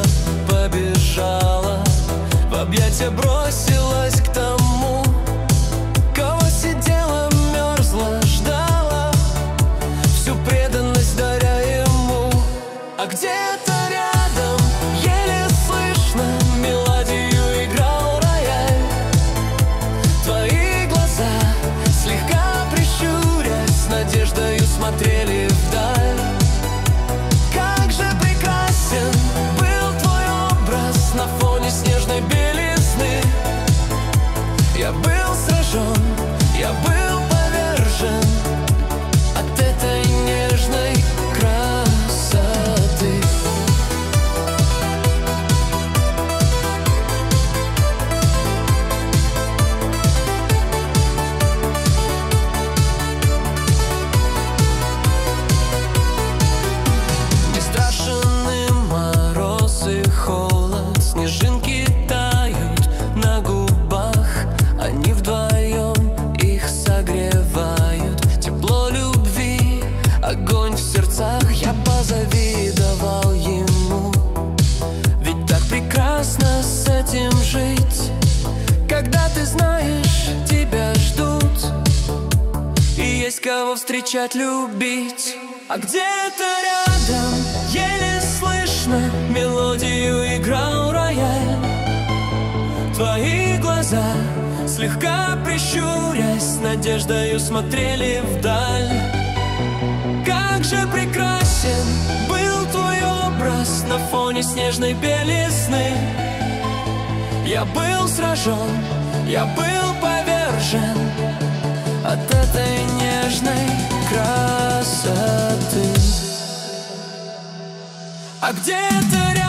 побежала, в объятия бросилась к тому, кого сидела, мерзла, ждала, всю преданность даря ему. А где-то рядом, еле слышно, мелодию играл рояль. Твои глаза, слегка прищурясь, с надеждою смотрели вдаль. Как же прекрасен был твой образ на фоне снежной белизны. Я был сражен, я был повержен от этой нежной красоты. Не страшен им мороз и холод, снежинки тают на губах, они вдвоем их согревают. Тепло любви, огонь в сердцах, я позавидовал ему. Ведь так прекрасно с этим жить, когда ты знаешь, тебя ждут, и есть кого встречать, любить. А где-то рядом, еле слышно, мелодию играл рояль. Твои глаза, слегка прищурясь, с надеждою смотрели вдаль. Как же прекрасен был твой образ на фоне снежной белизны. Я был сражен, я был повержен от этой нежной красоты. А где-то